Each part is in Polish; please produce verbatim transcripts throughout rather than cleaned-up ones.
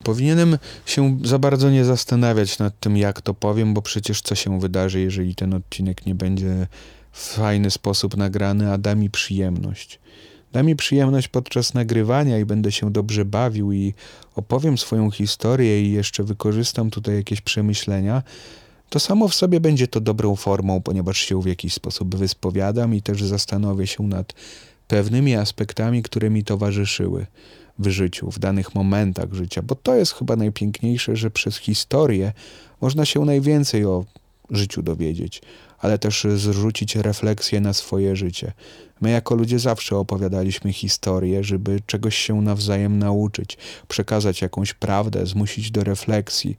Powinienem się za bardzo nie zastanawiać nad tym, jak to powiem, bo przecież co się wydarzy, jeżeli ten odcinek nie będzie w fajny sposób nagrany, a da mi przyjemność. Da mi przyjemność podczas nagrywania i będę się dobrze bawił i opowiem swoją historię i jeszcze wykorzystam tutaj jakieś przemyślenia, to samo w sobie będzie to dobrą formą, ponieważ się w jakiś sposób wyspowiadam i też zastanowię się nad pewnymi aspektami, które mi towarzyszyły w życiu, w danych momentach życia, bo to jest chyba najpiękniejsze, że przez historię można się najwięcej o życiu dowiedzieć, ale też zrzucić refleksję na swoje życie. My jako ludzie zawsze opowiadaliśmy historię, żeby czegoś się nawzajem nauczyć, przekazać jakąś prawdę, zmusić do refleksji.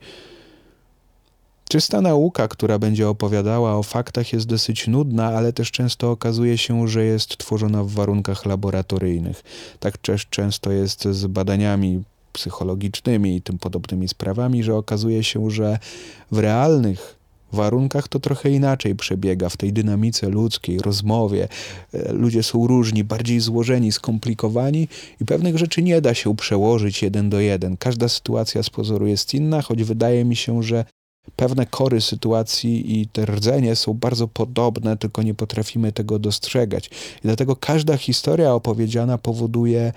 Czysta nauka, która będzie opowiadała o faktach, jest dosyć nudna, ale też często okazuje się, że jest tworzona w warunkach laboratoryjnych. Tak też często jest z badaniami psychologicznymi i tym podobnymi sprawami, że okazuje się, że w realnych warunkach to trochę inaczej przebiega w tej dynamice ludzkiej, rozmowie. Ludzie są różni, bardziej złożeni, skomplikowani i pewnych rzeczy nie da się przełożyć jeden do jeden. Każda sytuacja z pozoru jest inna, choć wydaje mi się, że pewne kory sytuacji i te rdzenie są bardzo podobne, tylko nie potrafimy tego dostrzegać. I dlatego każda historia opowiedziana powoduje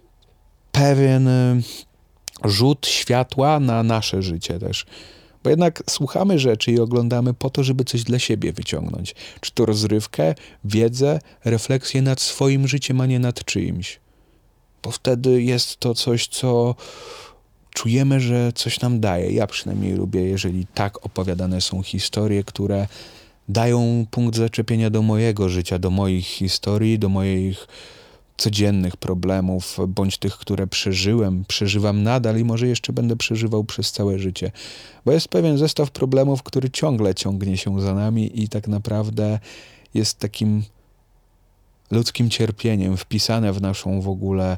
pewien rzut światła na nasze życie też. Bo jednak słuchamy rzeczy i oglądamy po to, żeby coś dla siebie wyciągnąć. Czy to rozrywkę, wiedzę, refleksję nad swoim życiem, a nie nad czyimś. Bo wtedy jest to coś, co czujemy, że coś nam daje. Ja przynajmniej lubię, jeżeli tak opowiadane są historie, które dają punkt zaczepienia do mojego życia, do moich historii, do moich codziennych problemów, bądź tych, które przeżyłem, przeżywam nadal i może jeszcze będę przeżywał przez całe życie. Bo jest pewien zestaw problemów, który ciągle ciągnie się za nami i tak naprawdę jest takim ludzkim cierpieniem wpisane w naszą w ogóle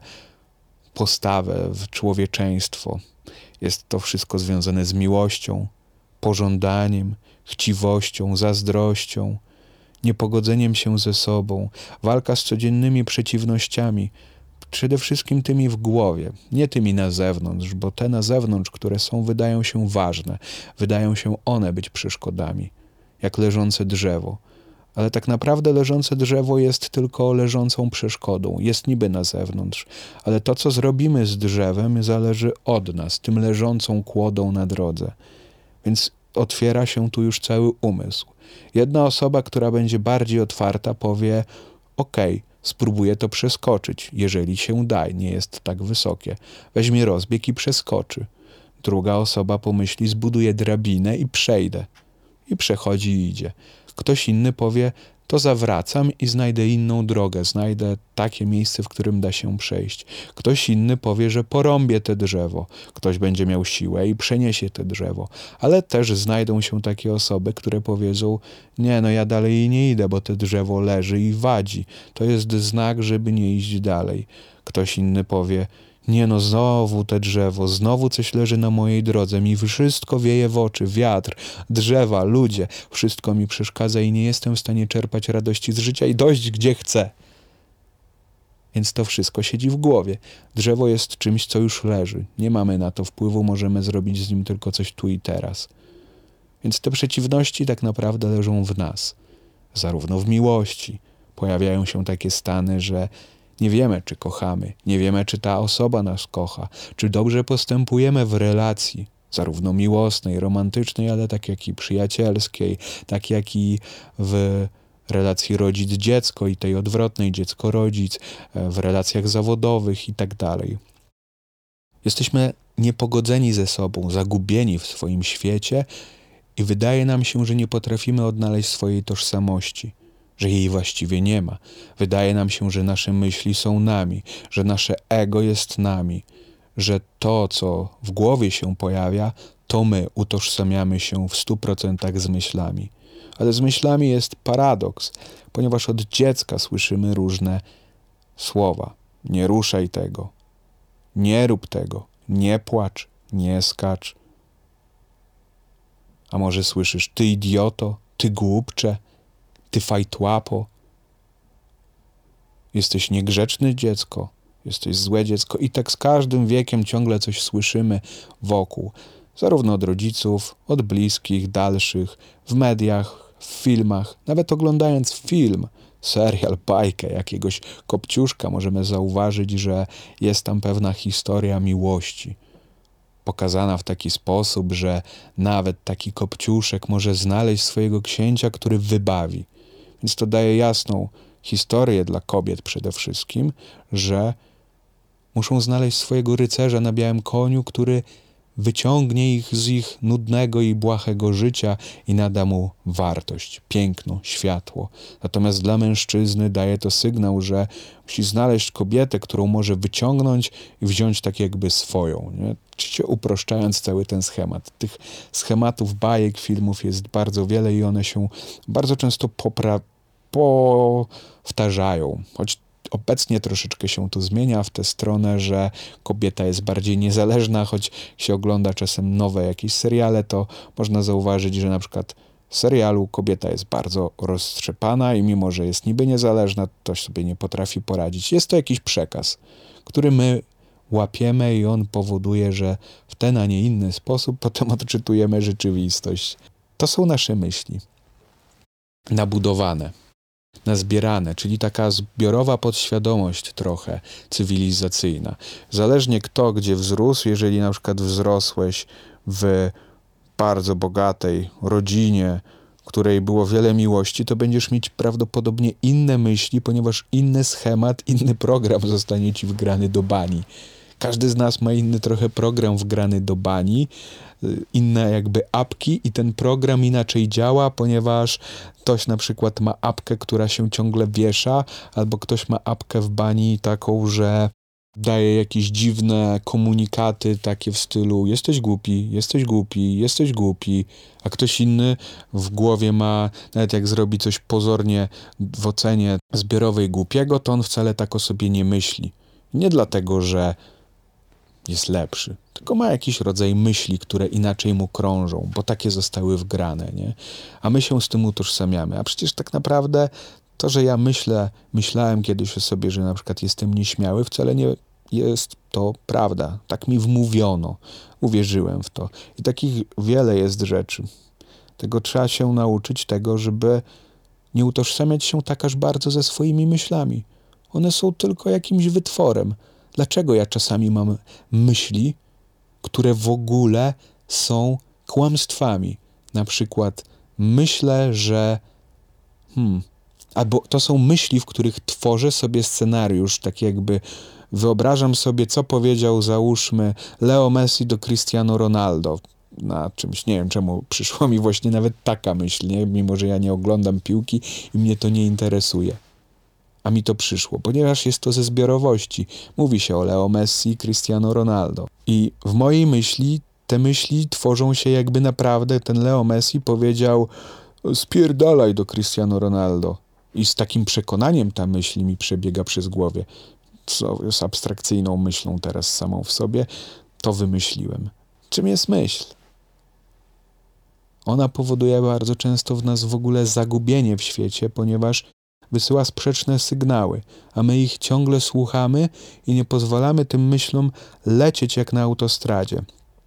postawę, w człowieczeństwo. Jest to wszystko związane z miłością, pożądaniem, chciwością, zazdrością, niepogodzeniem się ze sobą, walka z codziennymi przeciwnościami, przede wszystkim tymi w głowie, nie tymi na zewnątrz, bo te na zewnątrz, które są, wydają się ważne, wydają się one być przeszkodami, jak leżące drzewo. Ale tak naprawdę leżące drzewo jest tylko leżącą przeszkodą, jest niby na zewnątrz, ale to, co zrobimy z drzewem, zależy od nas, tym leżącą kłodą na drodze. Więc otwiera się tu już cały umysł. Jedna osoba, która będzie bardziej otwarta, powie: okej, spróbuję to przeskoczyć, jeżeli się da, nie jest tak wysokie. Weźmie rozbieg i przeskoczy. Druga osoba pomyśli: zbuduję drabinę i przejdę. I przechodzi i idzie. Ktoś inny powie: to zawracam i znajdę inną drogę, znajdę takie miejsce, w którym da się przejść. Ktoś inny powie, że porąbię te drzewo. Ktoś będzie miał siłę i przeniesie te drzewo. Ale też znajdą się takie osoby, które powiedzą: nie, no ja dalej nie idę, bo te drzewo leży i wadzi. To jest znak, żeby nie iść dalej. Ktoś inny powie: nie no, znowu te drzewo, znowu coś leży na mojej drodze, mi wszystko wieje w oczy, wiatr, drzewa, ludzie, wszystko mi przeszkadza i nie jestem w stanie czerpać radości z życia i dojść gdzie chcę. Więc to wszystko siedzi w głowie. Drzewo jest czymś, co już leży. Nie mamy na to wpływu, możemy zrobić z nim tylko coś tu i teraz. Więc te przeciwności tak naprawdę leżą w nas. Zarówno w miłości. Pojawiają się takie stany, że nie wiemy, czy kochamy, nie wiemy, czy ta osoba nas kocha, czy dobrze postępujemy w relacji, zarówno miłosnej, romantycznej, ale tak jak i przyjacielskiej, tak jak i w relacji rodzic-dziecko i tej odwrotnej, dziecko-rodzic, w relacjach zawodowych i tak dalej. Jesteśmy niepogodzeni ze sobą, zagubieni w swoim świecie i wydaje nam się, że nie potrafimy odnaleźć swojej tożsamości, że jej właściwie nie ma. Wydaje nam się, że nasze myśli są nami, że nasze ego jest nami, że to, co w głowie się pojawia, to my utożsamiamy się w stu procentach z myślami. Ale z myślami jest paradoks, ponieważ od dziecka słyszymy różne słowa. Nie ruszaj tego, nie rób tego, nie płacz, nie skacz. A może słyszysz: ty idioto, ty głupcze, ty fajtłapo. Jesteś niegrzeczny, dziecko. jesteś złe dziecko. I tak z każdym wiekiem ciągle coś słyszymy wokół. Zarówno od rodziców, od bliskich, dalszych, w mediach, w filmach. Nawet oglądając film, serial, bajkę, jakiegoś kopciuszka, możemy zauważyć, że jest tam pewna historia miłości. Pokazana w taki sposób, że nawet taki kopciuszek może znaleźć swojego księcia, który wybawi. Więc to daje jasną historię dla kobiet przede wszystkim, że muszą znaleźć swojego rycerza na białym koniu, który wyciągnie ich z ich nudnego i błahego życia i nada mu wartość, piękno, światło. Natomiast dla mężczyzny daje to sygnał, że musi znaleźć kobietę, którą może wyciągnąć i wziąć tak jakby swoją. Nie? Oczywiście uproszczając cały ten schemat. Tych schematów, bajek, filmów jest bardzo wiele i one się bardzo często popra- powtarzają. Choć obecnie troszeczkę się to zmienia w tę stronę, że kobieta jest bardziej niezależna, choć się ogląda czasem nowe jakieś seriale, to można zauważyć, że na przykład w serialu kobieta jest bardzo roztrzepana i mimo, że jest niby niezależna, to sobie nie potrafi poradzić. Jest to jakiś przekaz, który my łapiemy i on powoduje, że w ten, a nie inny sposób potem odczytujemy rzeczywistość. To są nasze myśli. Nabudowane. Nazbierane, czyli taka zbiorowa podświadomość trochę cywilizacyjna. Zależnie kto gdzie wzrósł, jeżeli na przykład wzrosłeś w bardzo bogatej rodzinie, w której było wiele miłości, to będziesz mieć prawdopodobnie inne myśli, ponieważ inny schemat, inny program zostanie ci wgrany do bani. Każdy z nas ma inny trochę program wgrany do bani, inne jakby apki i ten program inaczej działa, ponieważ ktoś na przykład ma apkę, która się ciągle wiesza, albo ktoś ma apkę w bani taką, że daje jakieś dziwne komunikaty takie w stylu jesteś głupi, jesteś głupi, jesteś głupi, a ktoś inny w głowie ma, nawet jak zrobi coś pozornie w ocenie zbiorowej głupiego, to on wcale tak o sobie nie myśli. Nie dlatego, że jest lepszy, tylko ma jakiś rodzaj myśli, które inaczej mu krążą, bo takie zostały wgrane, nie? A my się z tym utożsamiamy. A przecież tak naprawdę to, że ja myślę, myślałem kiedyś o sobie, że na przykład jestem nieśmiały, wcale nie jest to prawda. Tak mi wmówiono. Uwierzyłem w to. I takich wiele jest rzeczy. Tego trzeba się nauczyć, tego, żeby nie utożsamiać się tak aż bardzo ze swoimi myślami. One są tylko jakimś wytworem. Dlaczego ja czasami mam myśli, które w ogóle są kłamstwami? Na przykład myślę, że hmm, albo to są myśli, w których tworzę sobie scenariusz, tak jakby wyobrażam sobie, co powiedział, załóżmy, Leo Messi do Cristiano Ronaldo na czymś. Nie wiem, czemu przyszła mi właśnie nawet taka myśl, nie? Mimo że ja nie oglądam piłki i mnie to nie interesuje. A mi to przyszło, ponieważ jest to ze zbiorowości. Mówi się o Leo Messi, Cristiano Ronaldo. I w mojej myśli te myśli tworzą się jakby naprawdę ten Leo Messi powiedział spierdalaj do Cristiano Ronaldo. I z takim przekonaniem ta myśl mi przebiega przez głowie. Co z abstrakcyjną myślą teraz samą w sobie, to wymyśliłem. Czym jest myśl? Ona powoduje bardzo często w nas w ogóle zagubienie w świecie, ponieważ wysyła sprzeczne sygnały, a my ich ciągle słuchamy i nie pozwalamy tym myślom lecieć jak na autostradzie.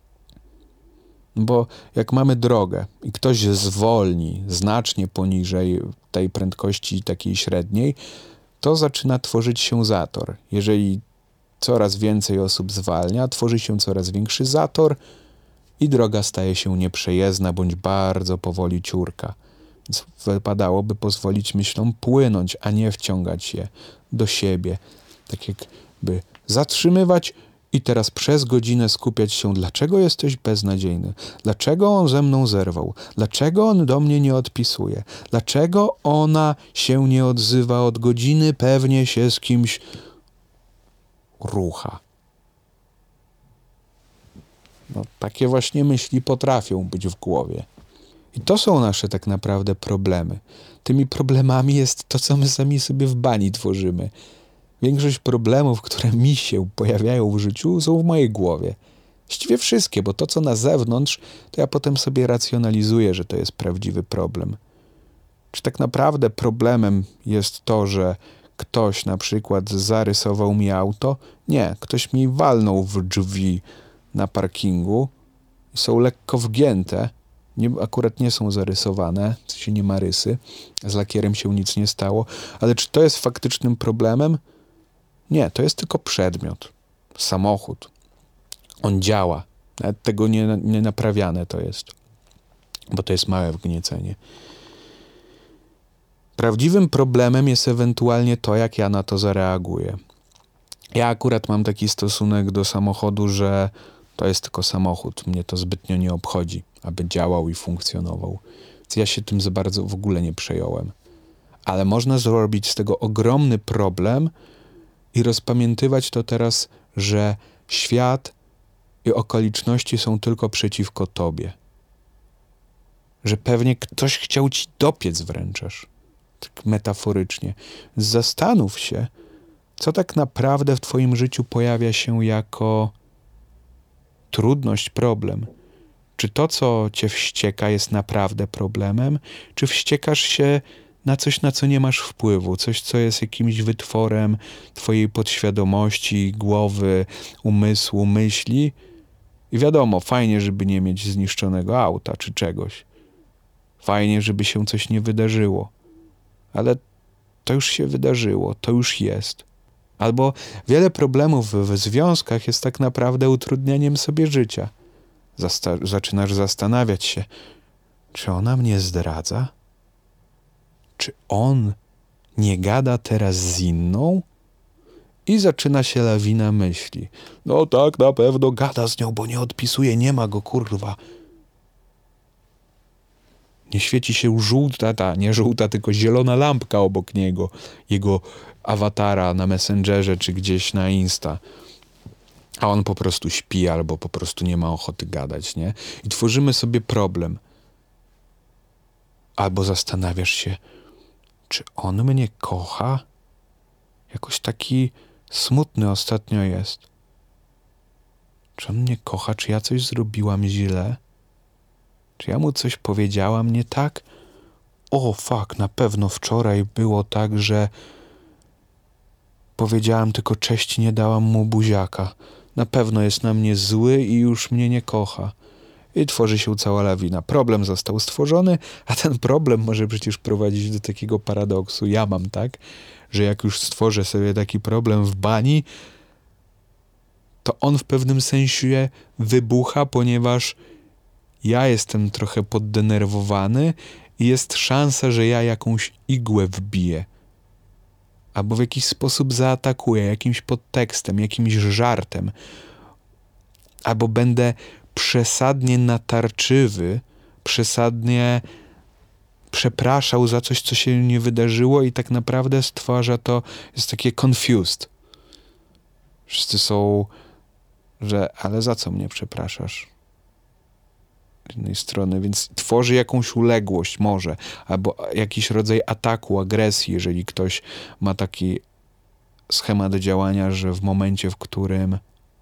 Bo jak mamy drogę i ktoś zwolni znacznie poniżej tej prędkości takiej średniej, to zaczyna tworzyć się zator. Jeżeli coraz więcej osób zwalnia, tworzy się coraz większy zator i droga staje się nieprzejezdna bądź bardzo powoli ciurka. Więc wypadałoby pozwolić myślom płynąć, a nie wciągać je do siebie. Tak jakby zatrzymywać i teraz przez godzinę skupiać się, dlaczego jesteś beznadziejny, dlaczego on ze mną zerwał, dlaczego on do mnie nie odpisuje, dlaczego ona się nie odzywa od godziny, pewnie się z kimś rucha. No, takie właśnie myśli potrafią być w głowie. I to są nasze tak naprawdę problemy. Tymi problemami jest to, co my sami sobie w bani tworzymy. Większość problemów, które mi się pojawiają w życiu, są w mojej głowie. Właściwie wszystkie, bo to, co na zewnątrz, to ja potem sobie racjonalizuję, że to jest prawdziwy problem. Czy tak naprawdę problemem jest to, że ktoś na przykład zarysował mi auto. Nie, ktoś mi walnął w drzwi na parkingu. Są lekko wgięte. Nie, akurat nie są zarysowane, w sensie nie ma rysy. Z lakierem się nic nie stało. Ale czy to jest faktycznym problemem? Nie, to jest tylko przedmiot. Samochód. On działa. Nawet tego nie, nie naprawiane to jest. Bo to jest małe wgniecenie. Prawdziwym problemem jest ewentualnie to, jak ja na to zareaguję. Ja akurat mam taki stosunek do samochodu, że to jest tylko samochód. Mnie to zbytnio nie obchodzi, aby działał i funkcjonował. Więc ja się tym za bardzo w ogóle nie przejąłem. Ale można zrobić z tego ogromny problem i rozpamiętywać to teraz, że świat i okoliczności są tylko przeciwko tobie. Że pewnie ktoś chciał ci dopiec wręcz, tak metaforycznie. Zastanów się, co tak naprawdę w twoim życiu pojawia się jako trudność, problem. Czy to, co cię wścieka, jest naprawdę problemem? Czy wściekasz się na coś, na co nie masz wpływu? Coś, co jest jakimś wytworem twojej podświadomości, głowy, umysłu, myśli? I wiadomo, fajnie, żeby nie mieć zniszczonego auta czy czegoś. Fajnie, żeby się coś nie wydarzyło. Ale to już się wydarzyło, to już jest. Albo wiele problemów w związkach jest tak naprawdę utrudnianiem sobie życia. Zasta- zaczynasz zastanawiać się, czy ona mnie zdradza? Czy on nie gada teraz z inną? I zaczyna się lawina myśli. No tak, na pewno gada z nią, bo nie odpisuje, nie ma go, kurwa. Nie świeci się żółta, ta, nie żółta, tylko zielona lampka obok niego, jego awatara na Messengerze czy gdzieś na Insta. A on po prostu śpi albo po prostu nie ma ochoty gadać, nie? I tworzymy sobie problem. Albo zastanawiasz się, czy on mnie kocha? Jakoś taki smutny ostatnio jest. Czy on mnie kocha? Czy ja coś zrobiłam źle? Czy ja mu coś powiedziałam nie tak? O, fuck, na pewno wczoraj było tak, że powiedziałam tylko cześć, nie dałam mu buziaka. Na pewno jest na mnie zły i już mnie nie kocha. I tworzy się cała lawina. Problem został stworzony, a ten problem może przecież prowadzić do takiego paradoksu. Ja mam tak, że jak już stworzę sobie taki problem w bani, to on w pewnym sensie wybucha, ponieważ ja jestem trochę poddenerwowany i jest szansa, że ja jakąś igłę wbiję. Albo w jakiś sposób zaatakuję, jakimś podtekstem, jakimś żartem. Albo będę przesadnie natarczywy, przesadnie przepraszał za coś, co się nie wydarzyło i tak naprawdę stwarza to, jest takie confused. Wszyscy są, że ale za co mnie przepraszasz? Z jednej strony, więc tworzy jakąś uległość może, albo jakiś rodzaj ataku, agresji, jeżeli ktoś ma taki schemat działania, że w momencie, w którym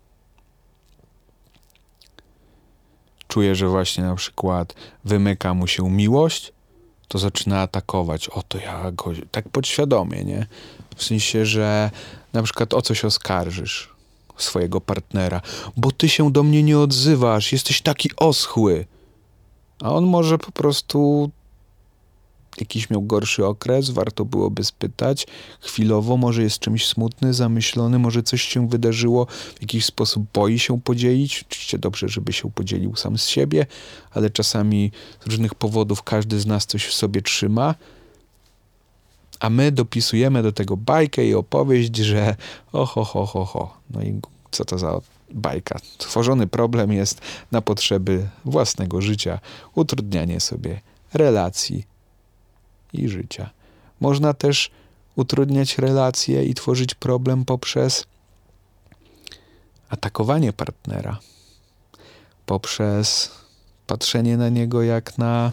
czuje, że właśnie na przykład wymyka mu się miłość, to zaczyna atakować. O, to ja go... Tak podświadomie, nie? W sensie, że na przykład o coś oskarżysz swojego partnera, bo ty się do mnie nie odzywasz, jesteś taki oschły. A on może po prostu jakiś miał gorszy okres, warto byłoby spytać. Chwilowo może jest czymś smutny, zamyślony, może coś się wydarzyło, w jakiś sposób boi się podzielić. Oczywiście dobrze, żeby się podzielił sam z siebie, ale czasami z różnych powodów każdy z nas coś w sobie trzyma, a my dopisujemy do tego bajkę i opowieść, że oho, ho, ho, ho. No i co to za bajka? Tworzony problem jest na potrzeby własnego życia, utrudnianie sobie relacji i życia. Można też utrudniać relacje i tworzyć problem poprzez atakowanie partnera, poprzez patrzenie na niego jak na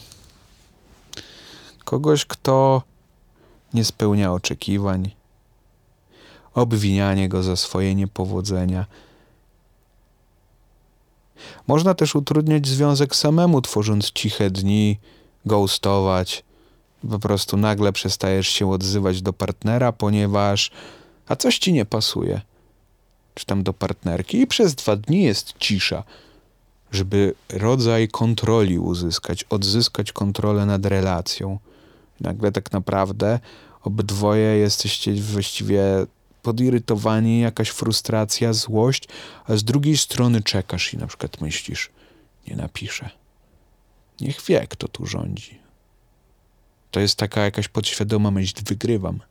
kogoś, kto nie spełnia oczekiwań, obwinianie go za swoje niepowodzenia. Można też utrudniać związek samemu, tworząc ciche dni, ghostować, Po prostu nagle przestajesz się odzywać do partnera, ponieważ a coś ci nie pasuje. Czy tam do partnerki i przez dwa dni jest cisza, żeby rodzaj kontroli uzyskać, odzyskać kontrolę nad relacją. Nagle tak naprawdę obydwoje jesteście właściwie podirytowani, jakaś frustracja, złość, a z drugiej strony czekasz i na przykład myślisz, nie napiszę. Niech wie, kto tu rządzi. To jest taka jakaś podświadoma myśl, wygrywam.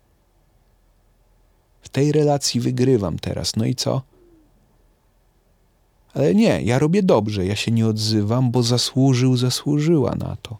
W tej relacji wygrywam teraz, no i co? Ale nie, ja robię dobrze, ja się nie odzywam, bo zasłużył, zasłużyła na to.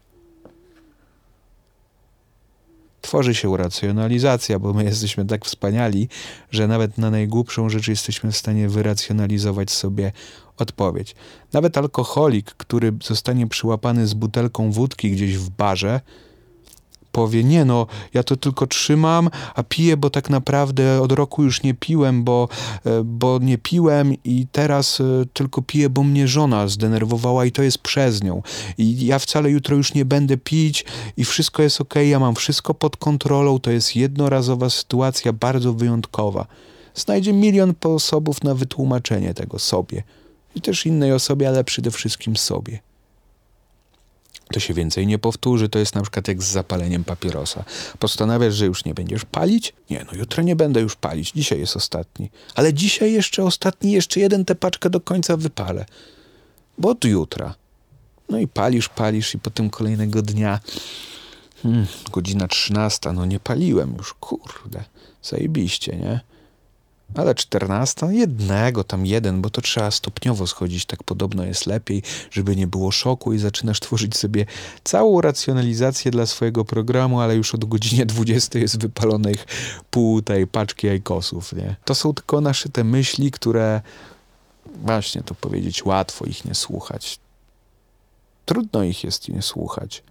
Tworzy się racjonalizacja, bo my jesteśmy tak wspaniali, że nawet na najgłupszą rzecz jesteśmy w stanie wyracjonalizować sobie odpowiedź. Nawet alkoholik, który zostanie przyłapany z butelką wódki gdzieś w barze, powie, nie no, ja to tylko trzymam, a piję, bo tak naprawdę od roku już nie piłem, bo, bo nie piłem i teraz tylko piję, bo mnie żona zdenerwowała i to jest przez nią. I ja wcale jutro już nie będę pić i wszystko jest okej, ja mam wszystko pod kontrolą, to jest jednorazowa sytuacja, bardzo wyjątkowa. Znajdzie milion sposobów na wytłumaczenie tego sobie. I też innej osobie, ale przede wszystkim sobie. To się więcej nie powtórzy, to jest na przykład jak z zapaleniem papierosa. Postanawiasz, że już nie będziesz palić? Nie, no jutro nie będę już palić, dzisiaj jest ostatni. Ale dzisiaj jeszcze ostatni, jeszcze jeden tę paczkę do końca wypalę. Bo od jutra. No i palisz, palisz i potem kolejnego dnia hmm, godzina trzynasta, no nie paliłem już, kurde, zajebiście, nie? Ale czternasta, jednego, tam jeden, bo to trzeba stopniowo schodzić, tak podobno jest lepiej, żeby nie było szoku i zaczynasz tworzyć sobie całą racjonalizację dla swojego programu, ale już od godzinie dwudziestej jest wypalonych pół tej paczki jajkosów, nie? To są tylko nasze te myśli, które właśnie to powiedzieć, łatwo ich nie słuchać. Trudno ich jest nie słuchać.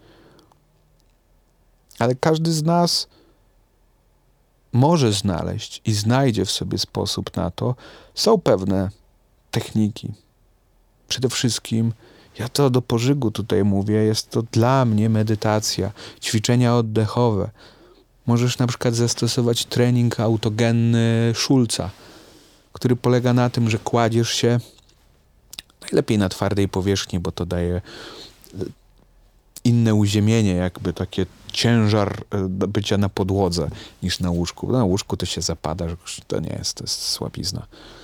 Ale każdy z nas może znaleźć i znajdzie w sobie sposób na to. Są pewne techniki. Przede wszystkim, ja to do pożygu tutaj mówię, jest to dla mnie medytacja, ćwiczenia oddechowe. Możesz na przykład zastosować trening autogenny Schulza, który polega na tym, że kładziesz się najlepiej na twardej powierzchni, bo to daje inne uziemienie, jakby takie ciężar bycia na podłodze niż na łóżku. Na łóżku to się zapada, to nie jest, to jest słabizna.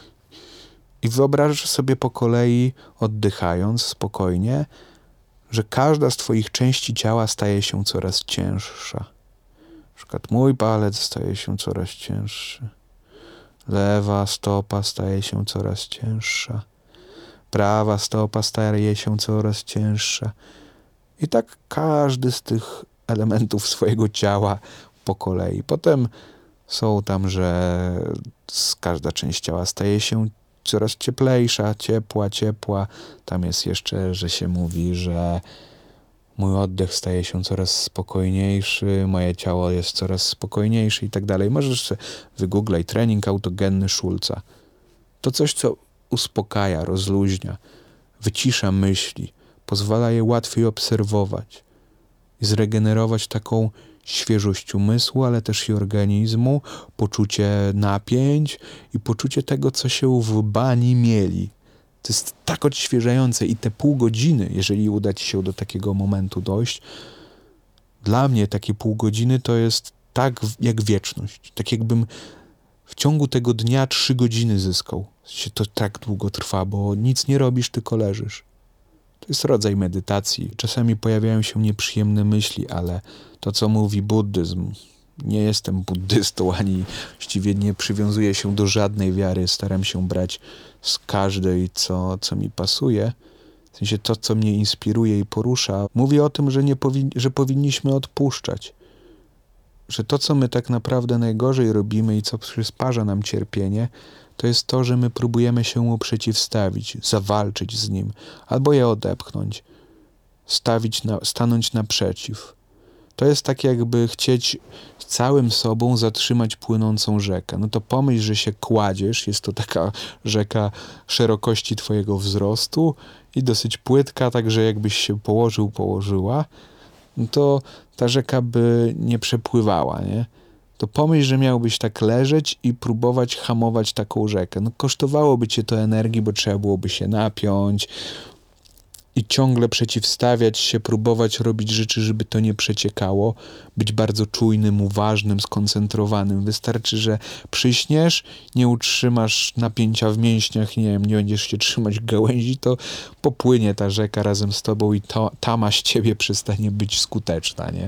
I wyobrażasz sobie po kolei, oddychając spokojnie, że każda z twoich części ciała staje się coraz cięższa. Na przykład mój palec staje się coraz cięższy. Lewa stopa staje się coraz cięższa. Prawa stopa staje się coraz cięższa. I tak każdy z tych elementów swojego ciała po kolei. Potem są tam, że każda część ciała staje się coraz cieplejsza, ciepła, ciepła. Tam jest jeszcze, że się mówi, że mój oddech staje się coraz spokojniejszy, moje ciało jest coraz spokojniejsze i tak dalej. Możesz sobie wygooglaj trening autogenny Schulza. To coś, co uspokaja, rozluźnia, wycisza myśli, pozwala je łatwiej obserwować i zregenerować taką świeżość umysłu, ale też i organizmu, poczucie napięć i poczucie tego, co się w bani mieli. To jest tak odświeżające i te pół godziny, jeżeli uda ci się do takiego momentu dojść, dla mnie takie pół godziny to jest tak jak wieczność. Tak jakbym w ciągu tego dnia trzy godziny zyskał. To tak długo trwa, bo nic nie robisz, tylko leżysz. To jest rodzaj medytacji. Czasami pojawiają się nieprzyjemne myśli, ale to, co mówi buddyzm, nie jestem buddystą, ani właściwie nie przywiązuję się do żadnej wiary. Staram się brać z każdej, co, co mi pasuje. W sensie to, co mnie inspiruje i porusza. Mówię o tym, że, nie powin- że powinniśmy odpuszczać. Że to, co my tak naprawdę najgorzej robimy i co przysparza nam cierpienie, to jest to, że my próbujemy się mu przeciwstawić, zawalczyć z nim, albo je odepchnąć, stawić na, stanąć naprzeciw. To jest tak, jakby chcieć całym sobą zatrzymać płynącą rzekę. No to pomyśl, że się kładziesz, jest to taka rzeka szerokości twojego wzrostu i dosyć płytka, także jakbyś się położył, położyła no to ta rzeka by nie przepływała, nie? To pomyśl, że miałbyś tak leżeć i próbować hamować taką rzekę. No kosztowałoby cię to energii, bo trzeba byłoby się napiąć i ciągle przeciwstawiać się, próbować robić rzeczy, żeby to nie przeciekało, być bardzo czujnym, uważnym, skoncentrowanym. Wystarczy, że przyśniesz, nie utrzymasz napięcia w mięśniach, nie wiem, nie będziesz się trzymać gałęzi, to popłynie ta rzeka razem z tobą i to, tama z ciebie przestanie być skuteczna, nie?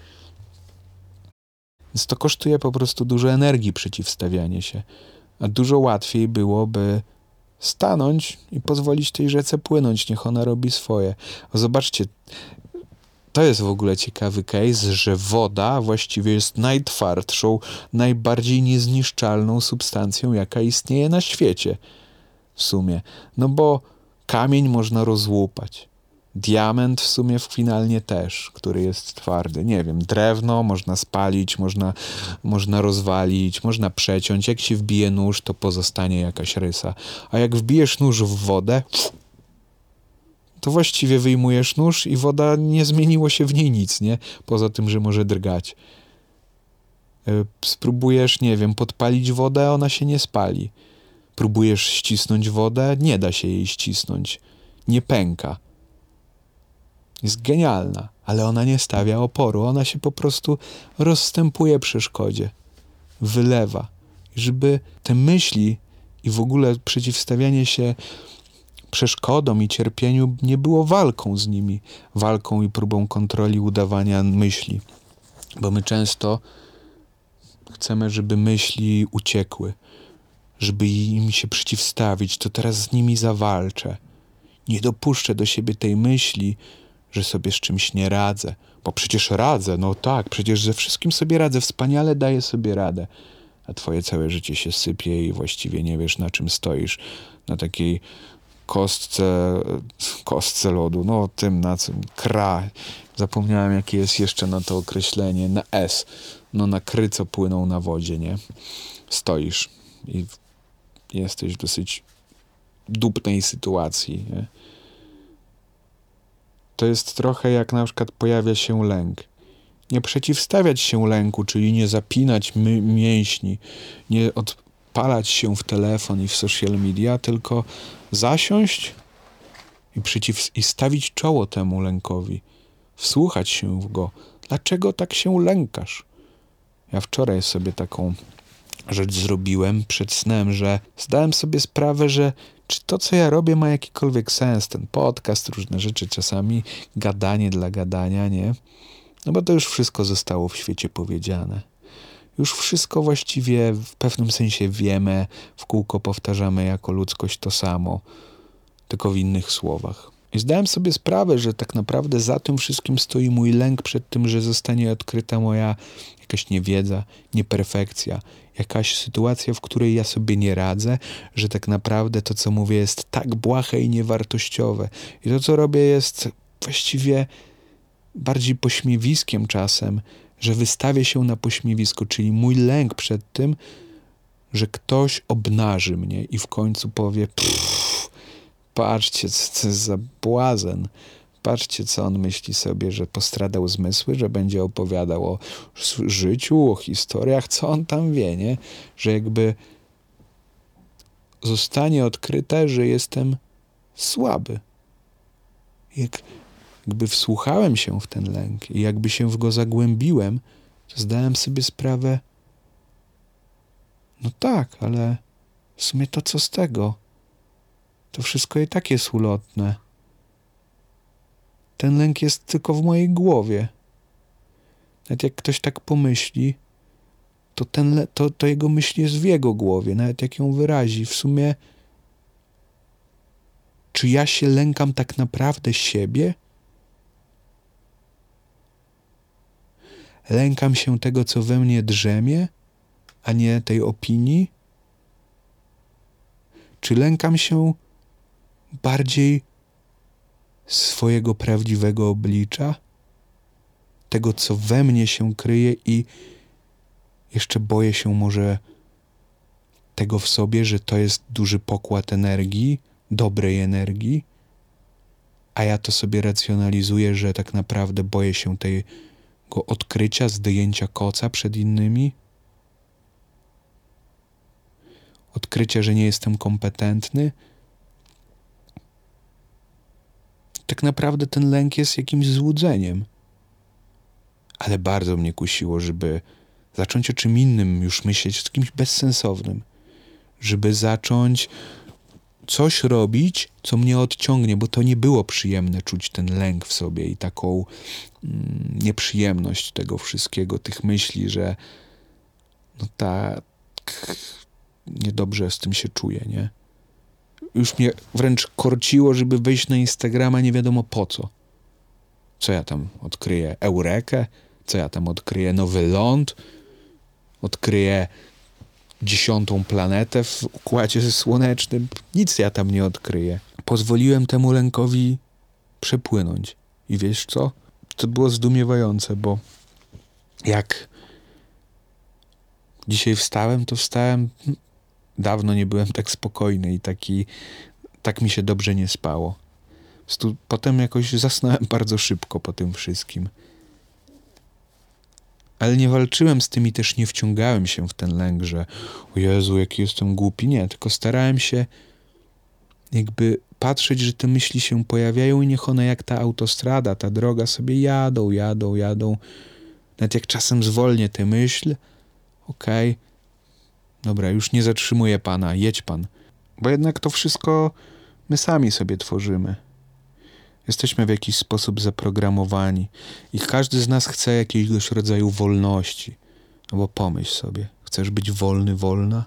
Więc to kosztuje po prostu dużo energii przeciwstawianie się. A dużo łatwiej byłoby stanąć i pozwolić tej rzece płynąć, niech ona robi swoje. A zobaczcie, to jest w ogóle ciekawy case, że woda właściwie jest najtwardszą, najbardziej niezniszczalną substancją, jaka istnieje na świecie. W sumie. No bo kamień można rozłupać. Diament w sumie finalnie też, który jest twardy. Nie wiem, drewno można spalić, można, można rozwalić, można przeciąć. Jak się wbije nóż, to pozostanie jakaś rysa. A jak wbijesz nóż w wodę, to właściwie wyjmujesz nóż i woda, nie zmieniło się w niej nic, nie? Poza tym, że może drgać. Spróbujesz, nie wiem, podpalić wodę, ona się nie spali. Próbujesz ścisnąć wodę, nie da się jej ścisnąć. Nie pęka. Jest genialna, ale ona nie stawia oporu. Ona się po prostu rozstępuje przeszkodzie. Wylewa. Żeby te myśli i w ogóle przeciwstawianie się przeszkodom i cierpieniu nie było walką z nimi. Walką i próbą kontroli udawania myśli. Bo my często chcemy, żeby myśli uciekły. Żeby im się przeciwstawić. To teraz z nimi zawalczę. Nie dopuszczę do siebie tej myśli, że sobie z czymś nie radzę. Bo przecież radzę, no tak, przecież ze wszystkim sobie radzę, wspaniale daję sobie radę. A twoje całe życie się sypie i właściwie nie wiesz, na czym stoisz. Na takiej kostce, kostce lodu, no tym na czym, kra. Zapomniałem, jakie jest jeszcze na to określenie, na S. No na kry, co płyną na wodzie, nie? Stoisz i jesteś w dosyć dupnej sytuacji, nie? To jest trochę jak na przykład pojawia się lęk. Nie przeciwstawiać się lęku, czyli nie zapinać my- mięśni, nie odpalać się w telefon i w social media, tylko zasiąść i, przeciw- i stawić czoło temu lękowi. Wsłuchać się w go. Dlaczego tak się lękasz? Ja wczoraj sobie taką rzecz zrobiłem przed snem, że zdałem sobie sprawę, że czy to, co ja robię, ma jakikolwiek sens. Ten podcast, różne rzeczy, czasami gadanie dla gadania, nie? No bo to już wszystko zostało w świecie powiedziane. Już wszystko właściwie w pewnym sensie wiemy, w kółko powtarzamy jako ludzkość to samo, tylko w innych słowach. I zdałem sobie sprawę, że tak naprawdę za tym wszystkim stoi mój lęk przed tym, że zostanie odkryta moja jakaś niewiedza, nieperfekcja, jakaś sytuacja, w której ja sobie nie radzę, że tak naprawdę to, co mówię, jest tak błahe i niewartościowe. I to, co robię, jest właściwie bardziej pośmiewiskiem czasem, że wystawię się na pośmiewisko, czyli mój lęk przed tym, że ktoś obnaży mnie i w końcu powie: pff, patrzcie, co to jest za błazen. Patrzcie, co on myśli sobie, że postradał zmysły, że będzie opowiadał o życiu, o historiach, co on tam wie, nie? Że jakby zostanie odkryte, że jestem słaby. Jak, jakby wsłuchałem się w ten lęk i jakby się w go zagłębiłem, to zdałem sobie sprawę, no tak, ale w sumie to co z tego? To wszystko i tak jest ulotne. Ten lęk jest tylko w mojej głowie. Nawet jak ktoś tak pomyśli, to, ten le- to, to jego myśl jest w jego głowie. Nawet jak ją wyrazi. W sumie, czy ja się lękam tak naprawdę siebie? Lękam się tego, co we mnie drzemie, a nie tej opinii? Czy lękam się bardziej swojego prawdziwego oblicza, tego, co we mnie się kryje, i jeszcze boję się może tego w sobie, że to jest duży pokład energii, dobrej energii, a ja to sobie racjonalizuję, że tak naprawdę boję się tego odkrycia, zdjęcia koca przed innymi. Odkrycia, że nie jestem kompetentny. Tak naprawdę ten lęk jest jakimś złudzeniem. Ale bardzo mnie kusiło, żeby zacząć o czym innym już myśleć, o kimś bezsensownym. Żeby zacząć coś robić, co mnie odciągnie, bo to nie było przyjemne czuć ten lęk w sobie i taką mm, nieprzyjemność tego wszystkiego, tych myśli, że no tak niedobrze z tym się czuję, nie? Już mnie wręcz korciło, żeby wejść na Instagrama nie wiadomo po co. Co ja tam odkryję? Eurekę? Co ja tam odkryję? Nowy ląd? Odkryję dziesiątą planetę w Układzie Słonecznym? Nic ja tam nie odkryję. Pozwoliłem temu lękowi przepłynąć. I wiesz co? To było zdumiewające, bo jak dzisiaj wstałem, to wstałem... Dawno nie byłem tak spokojny i taki, tak mi się dobrze nie spało. Potem jakoś zasnąłem bardzo szybko po tym wszystkim. Ale nie walczyłem z tym i też nie wciągałem się w ten lęk, że o Jezu, jaki jestem głupi. Nie, tylko starałem się jakby patrzeć, że te myśli się pojawiają i niech one jak ta autostrada, ta droga sobie jadą, jadą, jadą. Nawet jak czasem zwolnię tę myśl, okej, okay, dobra, już nie zatrzymuję pana, jedź pan. Bo jednak to wszystko my sami sobie tworzymy. Jesteśmy w jakiś sposób zaprogramowani i każdy z nas chce jakiegoś rodzaju wolności. No bo pomyśl sobie, chcesz być wolny, wolna?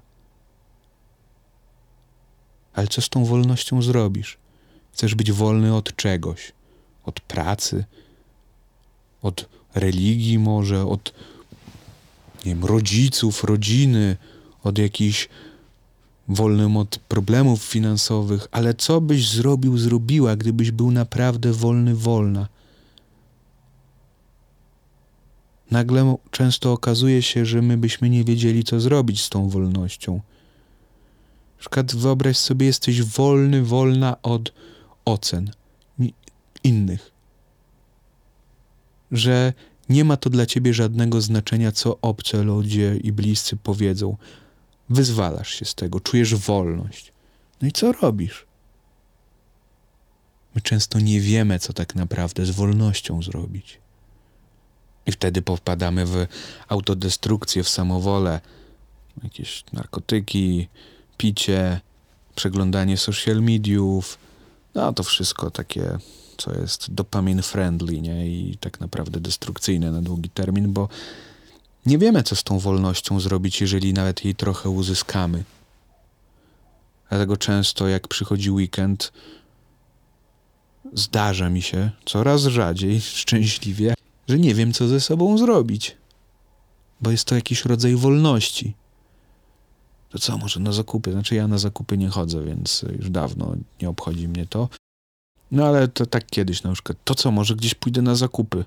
Ale co z tą wolnością zrobisz? Chcesz być wolny od czegoś? Od pracy? Od religii może? Od, nie wiem, rodziców, rodziny? Od jakichś wolnym od problemów finansowych, ale co byś zrobił, zrobiła, gdybyś był naprawdę wolny, wolna? Nagle często okazuje się, że my byśmy nie wiedzieli, co zrobić z tą wolnością. Na przykład wyobraź sobie, jesteś wolny, wolna od ocen innych. Że nie ma to dla ciebie żadnego znaczenia, co obcy ludzie i bliscy powiedzą. Wyzwalasz się z tego, czujesz wolność. No i co robisz? My często nie wiemy, co tak naprawdę z wolnością zrobić. I wtedy popadamy w autodestrukcję, w samowolę. Jakieś narkotyki, picie, przeglądanie social mediów. No to wszystko takie, co jest dopamine friendly, nie? I tak naprawdę destrukcyjne na długi termin, bo nie wiemy, co z tą wolnością zrobić, jeżeli nawet jej trochę uzyskamy. Dlatego często, jak przychodzi weekend, zdarza mi się, coraz rzadziej, szczęśliwie, że nie wiem, co ze sobą zrobić. Bo jest to jakiś rodzaj wolności. To co, może na zakupy? Znaczy ja na zakupy nie chodzę, więc już dawno nie obchodzi mnie to. No ale to tak kiedyś na przykład. To co, może gdzieś pójdę na zakupy?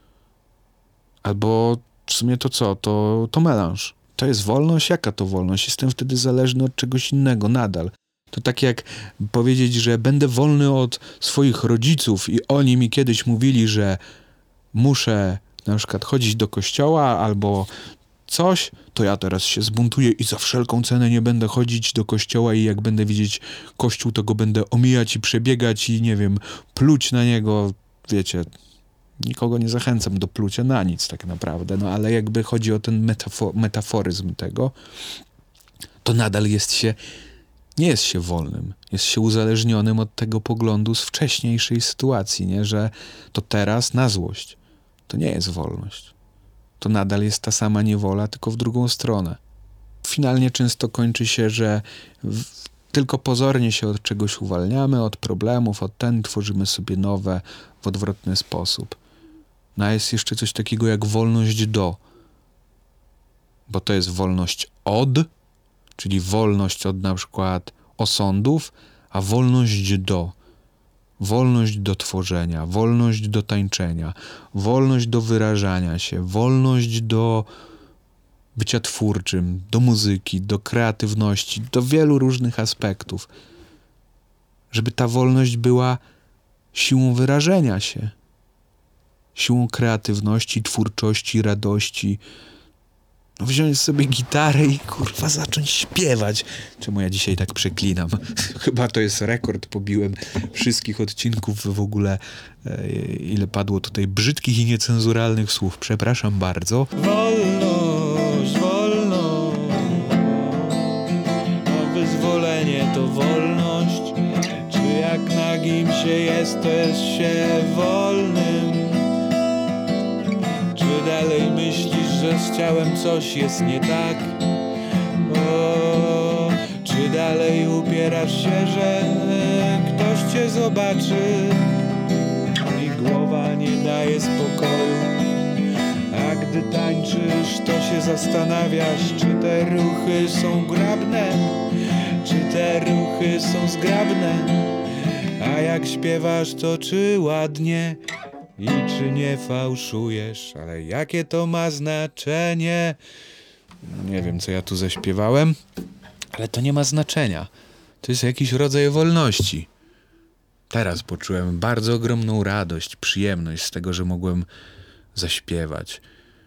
Albo w sumie to co? To, to melanż. To jest wolność? Jaka to wolność? Jestem wtedy zależny od czegoś innego nadal. To tak jak powiedzieć, że będę wolny od swoich rodziców i oni mi kiedyś mówili, że muszę na przykład chodzić do kościoła albo coś, to ja teraz się zbuntuję i za wszelką cenę nie będę chodzić do kościoła i jak będę widzieć kościół, to go będę omijać i przebiegać i nie wiem, pluć na niego, wiecie, nikogo nie zachęcam do plucia na nic tak naprawdę, no ale jakby chodzi o ten metafo- metaforyzm tego, to nadal jest się, nie jest się wolnym, jest się uzależnionym od tego poglądu z wcześniejszej sytuacji, nie, że to teraz na złość. To nie jest wolność. To nadal jest ta sama niewola, tylko w drugą stronę. Finalnie często kończy się, że w, tylko pozornie się od czegoś uwalniamy, od problemów, od ten, tworzymy sobie nowe w odwrotny sposób. No a jest jeszcze coś takiego jak wolność do. Bo to jest wolność od, czyli wolność od na przykład osądów, a wolność do. Wolność do tworzenia, wolność do tańczenia, wolność do wyrażania się, wolność do bycia twórczym, do muzyki, do kreatywności, do wielu różnych aspektów. Żeby ta wolność była siłą wyrażenia się, siłą kreatywności, twórczości, radości. No wziąć sobie gitarę i kurwa zacząć śpiewać. Czemu ja dzisiaj tak przeklinam? Chyba to jest rekord. Pobiłem wszystkich odcinków w ogóle. E, ile padło tutaj brzydkich i niecenzuralnych słów. Przepraszam bardzo. Wolność, wolność, a wyzwolenie to wolność. Czy jak nagim się jesteś się wolnym? Czy dalej myślisz, że z ciałem coś jest nie tak? O, czy dalej upierasz się, że ktoś cię zobaczy i głowa nie daje spokoju? A gdy tańczysz, to się zastanawiasz, czy te ruchy są grabne, czy te ruchy są zgrabne. A jak śpiewasz, to czy ładnie i czy nie fałszujesz, ale jakie to ma znaczenie? Nie wiem, co ja tu zaśpiewałem, ale to nie ma znaczenia. To jest jakiś rodzaj wolności. Teraz poczułem bardzo ogromną radość, przyjemność z tego, że mogłem zaśpiewać,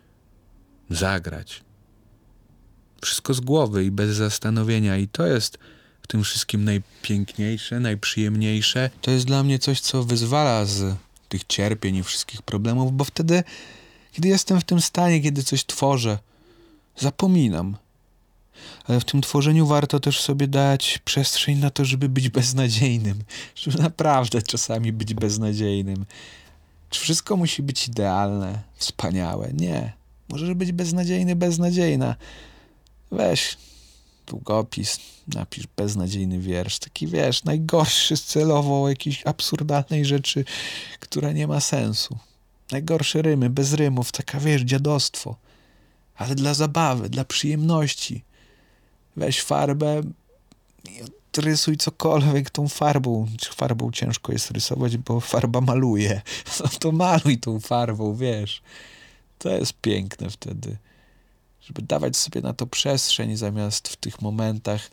zagrać. Wszystko z głowy i bez zastanowienia. I to jest w tym wszystkim najpiękniejsze, najprzyjemniejsze. To jest dla mnie coś, co wyzwala z tych cierpień i wszystkich problemów, bo wtedy, kiedy jestem w tym stanie, kiedy coś tworzę, zapominam. Ale w tym tworzeniu warto też sobie dać przestrzeń na to, żeby być beznadziejnym. Żeby naprawdę czasami być beznadziejnym. Czy wszystko musi być idealne, wspaniałe? Nie. Możesz być beznadziejny, beznadziejna. Weź długopis, napisz beznadziejny wiersz. Taki, wiesz, najgorszy celowo jakiejś absurdalnej rzeczy, która nie ma sensu. Najgorsze rymy, bez rymów, taka, wiesz, dziadostwo. Ale dla zabawy, dla przyjemności. Weź farbę i rysuj cokolwiek tą farbą. Farbą ciężko jest rysować, bo farba maluje. No to maluj tą farbą, wiesz. To jest piękne wtedy. Żeby dawać sobie na to przestrzeń, zamiast w tych momentach,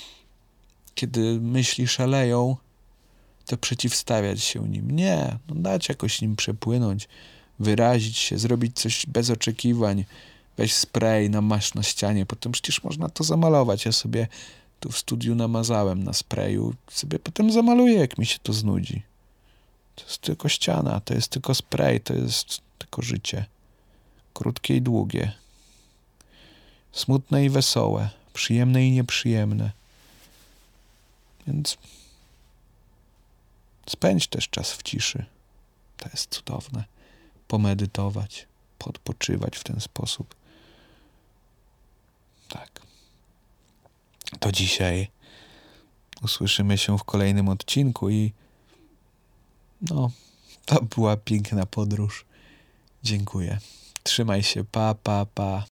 kiedy myśli szaleją, to przeciwstawiać się nim. Nie, no dać jakoś nim przepłynąć, wyrazić się, zrobić coś bez oczekiwań. Weź spray, namasz na ścianie, potem przecież można to zamalować. Ja sobie tu w studiu namazałem na sprayu, sobie potem zamaluję, jak mi się to znudzi. To jest tylko ściana, to jest tylko spray, to jest tylko życie. Krótkie i długie. Smutne i wesołe, przyjemne i nieprzyjemne. Więc spędź też czas w ciszy. To jest cudowne. Pomedytować, podpoczywać w ten sposób. Tak. To dzisiaj usłyszymy się w kolejnym odcinku i no, to była piękna podróż. Dziękuję. Trzymaj się. Pa, pa, pa.